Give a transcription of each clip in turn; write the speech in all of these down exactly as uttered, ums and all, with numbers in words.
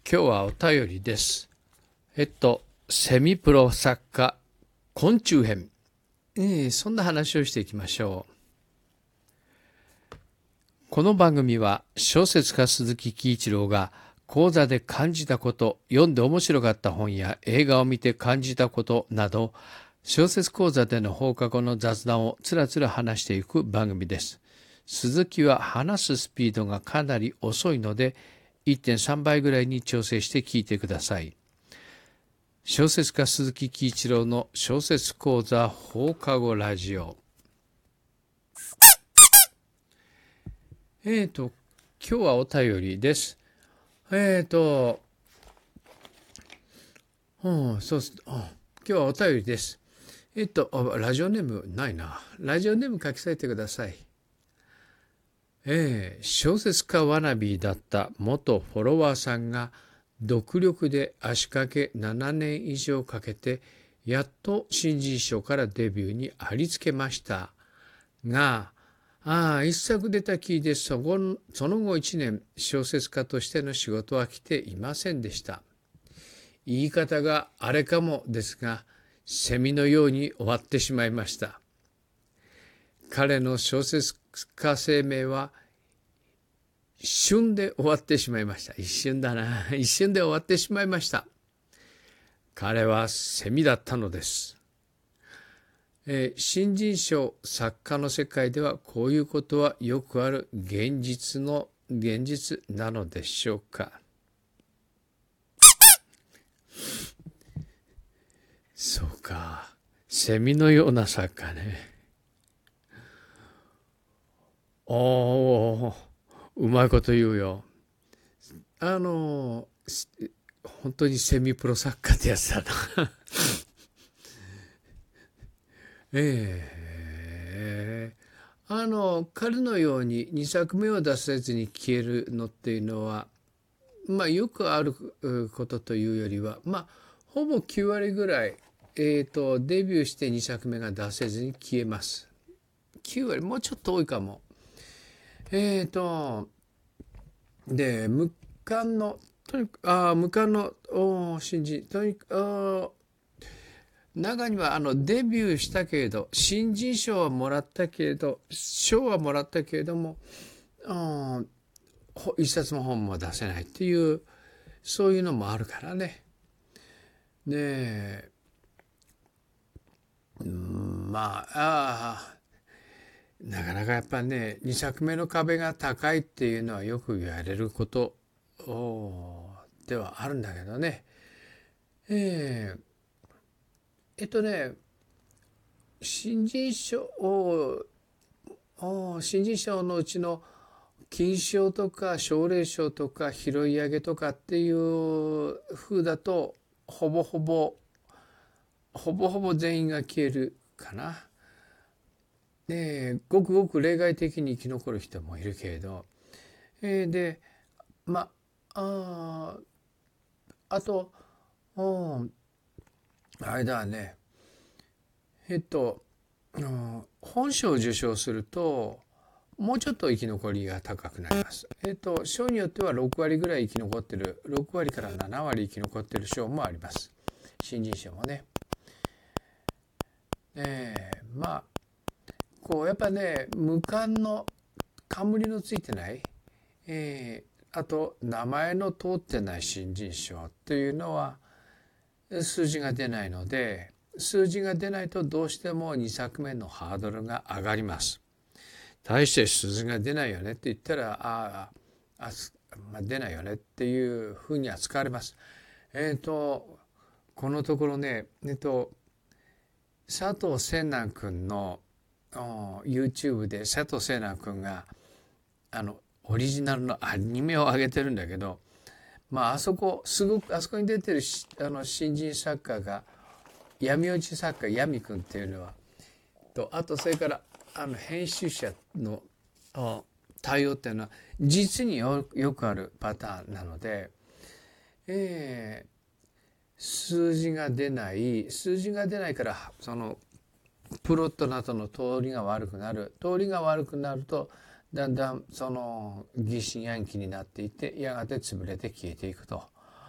今日はお便りです。えっと、セミプロ作家、昆虫編、えー。そんな話をしていきましょう。この番組は小説家鈴木喜一郎が講座で感じたこと、読んで面白かった本や映画を見て感じたことなど、小説講座での放課後の雑談をつらつら話していく番組です。鈴木は話すスピードがかなり遅いので、いってんさんばいぐらいに調整して聞いてください。小説家鈴木喜一郎の小説講座放課後ラジオ。えーと、今日はお便りです。えーと、うん、そうす、うん、今日はお便りです。えっと、ラジオネームないな。ラジオネーム書き添えてください。えー、小説家ワナビーだった元フォロワーさんが独力で足掛けななねん以上かけてやっと新人賞からデビューにありつけましたが、ああ、一作出たきりでその後いちねん小説家としての仕事は来ていませんでした。言い方があれかもですが、セミのように終わってしまいました。彼の小説家生命は一瞬で終わってしまいました。一瞬だな。一瞬で終わってしまいました。彼はセミだったのです。えー、新人賞作家の世界ではこういうことはよくある現実の現実なのでしょうか。そうか。セミのような作家ね。おー、うまいこと言うよ。あの、本当にセミプロ作家ってやつだな。ええー、あの、彼のようににさくめを出せずに消えるのっていうのは、まあよくあることというよりは、まあほぼきゅうわりぐらい、えーと、デビューしてにさくめが出せずに消えます。きゅうわり、もうちょっと多いかも。えーと、で、無冠の、とにかく、あ無冠のお新人、とにかく、中にはあのデビューしたけれど、新人賞はもらったけれど、賞はもらったけれども、一冊の本も出せないっていう、そういうのもあるからね。で、うん、まあ、ああ、なかなかやっぱね、にさくめの壁が高いっていうのはよく言われることではあるんだけどね。えー、えっとね、新人賞を、新人賞のうちの金賞とか奨励賞とか拾い上げとかっていう風だと、ほぼほぼ、ほぼほぼ全員が消えるかな。で、ごくごく例外的に生き残る人もいるけれど、えー、で、まあ、ああと、うん、あれだね、えっと、うん、本賞を受賞すると、もうちょっと生き残りが高くなります。えっと、賞によってはろくわりぐらい生き残ってる、ろくわりからななわり生き残ってる賞もあります。新人賞もね。えー、まあ、こうやっぱね、無冠の冠のついてない、えー、あと名前の通ってない新人賞っていうのは数字が出ないので、数字が出ないとどうしてもにさくめのハードルが上がります。大して数字が出ないよねって言ったら、ああ、まあ、出ないよねっていうふうに扱われます。えっと、このところね、えっと、佐藤聖南君のYouTube で佐藤聖南君があのオリジナルのアニメを上げてるんだけど、まああそこすごくあそこに出てるあの新人作家が闇落ち作家闇君っていうのはと、あとそれからあの編集者の対応っていうのは実に よ, よくあるパターンなので、えー、数字が出ない数字が出ないからそのプロットなどの通りが悪くなる通りが悪くなるとだんだんその疑心暗鬼になっていってやがて潰れて消えていくと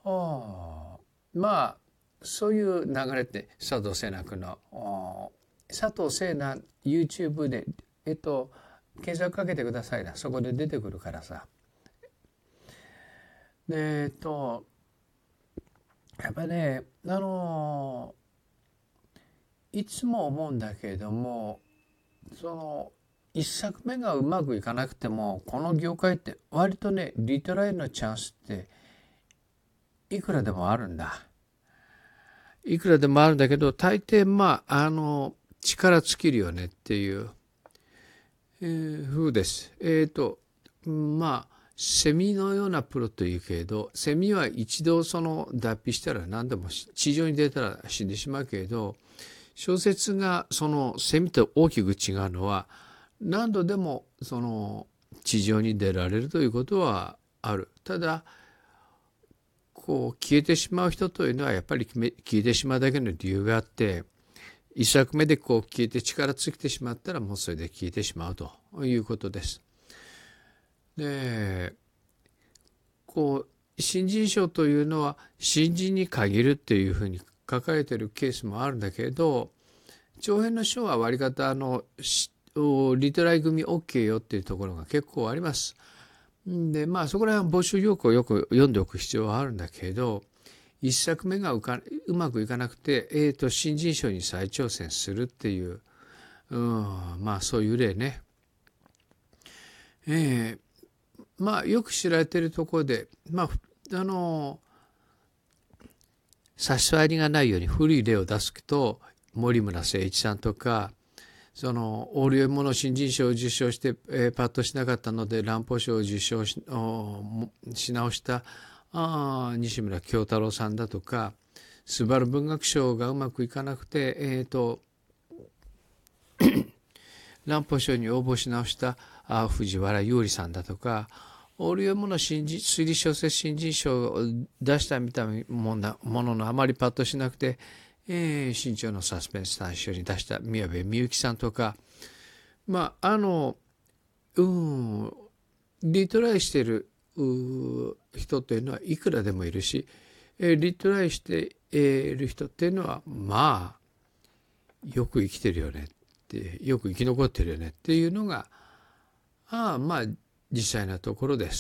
あまあそういう流れって佐藤清奈の佐藤清奈 YouTube でえっと検索かけてくださいな、そこで出てくるからさ。でえっとやっぱねあのいつも思うんだけれども、その一作目がうまくいかなくてもこの業界って割とねリトライのチャンスっていくらでもあるんだ。いくらでもあるんだけど、大抵まああの力尽きるよねっていう、えー、風です。えっとまあセミのようなプロというけれど、セミは一度その脱皮したら何でも地上に出たら死んでしまうけれど、小説がそのセミと大きく違うのは何度でもその地上に出られるということはある。ただこう消えてしまう人というのはやっぱり消えてしまうだけの理由があって、一作目でこう消えて力尽きてしまったらもうそれで消えてしまうということです。でこう新人賞というのは新人に限るっていうふうに書かれているケースもあるんだけれど、長編の賞は割り方あのリトライ組 OK よっていうところが結構あります。でまあそこら辺は募集要項をよく読んでおく必要はあるんだけれど、一作目がうかうまくいかなくて、えーと新人賞に再挑戦するっていう、うん、まあそういう例ね。えー、まあよく知られているところで、まああの差し障りがないように古い例を出すと、森村誠一さんとか、そのオールエモの新人賞を受賞して、えー、パッとしなかったので乱歩賞を受賞 し, し直したあ西村京太郎さんだとか、スバル文学賞がうまくいかなくて、えー、と乱歩賞に応募し直したあ藤原優里さんだとか、オールエモの新人推理小説新人賞を出したみたいなもののあまりパッとしなくて、えー、新潮のサスペンス大賞に出した宮部みゆきさんとか、まああのうんリトライしてる人というのはいくらでもいるし、えー、リトライしている人っていうのはまあよく生きてるよねって、よく生き残ってるよねっていうのがああまあ実際なところです。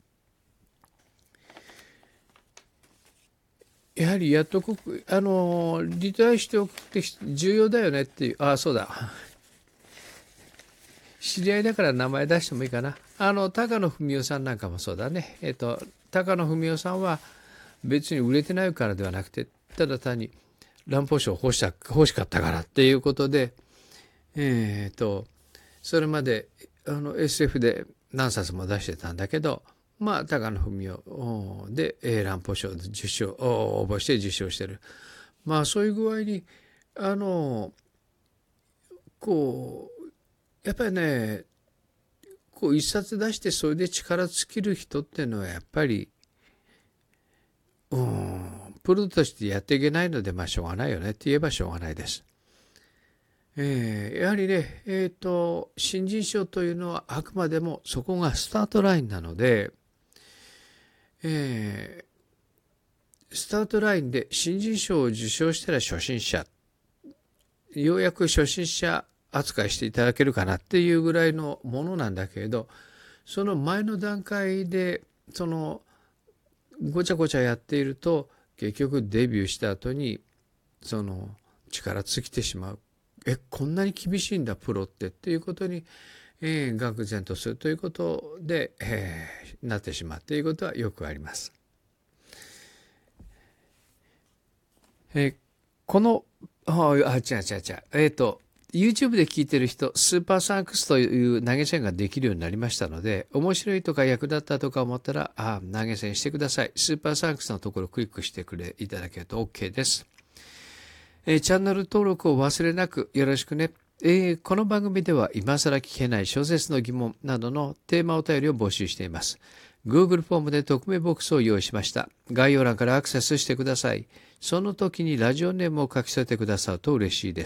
やはりやっとこくあのリトライしておくって重要だよねっていう、ああそうだ、知り合いだから名前出してもいいかな。あの高野文夫さんなんかもそうだね。えっと高野文夫さんは別に売れてないからではなくて、ただ単に乱歩賞を欲した欲しかったからっていうことで、えっとそれまであの エスエフ で何冊も出してたんだけど、まあ高野文夫で乱歩賞で受賞応募して受賞してる。まあそういう具合にあのこうやっぱりね、こう一冊出してそれで力尽きる人っていうのはやっぱりうんプロとしてやっていけないので、まあしょうがないよねって言えばしょうがないです。えー、やはりね、えーと、新人賞というのはあくまでもそこがスタートラインなので、えー、スタートラインで新人賞を受賞したら初心者、ようやく初心者扱いしていただけるかなっていうぐらいのものなんだけれど、その前の段階でそのごちゃごちゃやっていると結局デビューした後にその力尽きてしまう。えこんなに厳しいんだプロってっていうことに、えー、愕然とするということで、えー、なってしまうということはよくあります。えー、このあ違う違う違うえっ、ー、と YouTube で聞いてる人、スーパーサンクスという投げ銭ができるようになりましたので、面白いとか役立ったとか思ったらあ投げ銭してください。スーパーサンクスのところをクリックしてくれいただけると OK です。えー、チャンネル登録を忘れなくよろしくね。えー、この番組では今更聞けない小説の疑問などのテーマお便りを募集しています。Google フォームで匿名ボックスを用意しました。概要欄からアクセスしてください。その時にラジオネームを書き添えてくださると嬉しいです。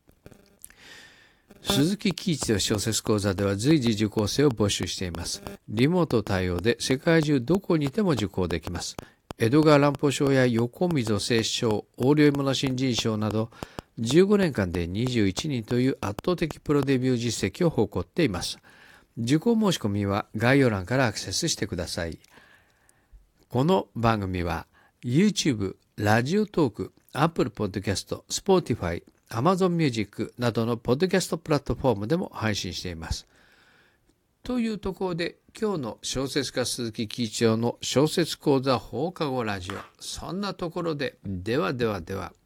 鈴木喜一の小説講座では随時受講生を募集しています。リモート対応で世界中どこにいても受講できます。 江戸川乱歩賞や横溝正史賞、横領物新人賞など、じゅうごねんかんでにじゅういちにんという圧倒的プロデビュー実績を誇っています。受講申し込みは概要欄からアクセスしてください。この番組は YouTube、ラジオトーク、Apple Podcast、Spotify、Amazon Music などのポッドキャストプラットフォームでも配信しています。というところで、今日の小説家鈴木喜一郎の小説講座放課後ラジオ、そんなところで、ではではでは。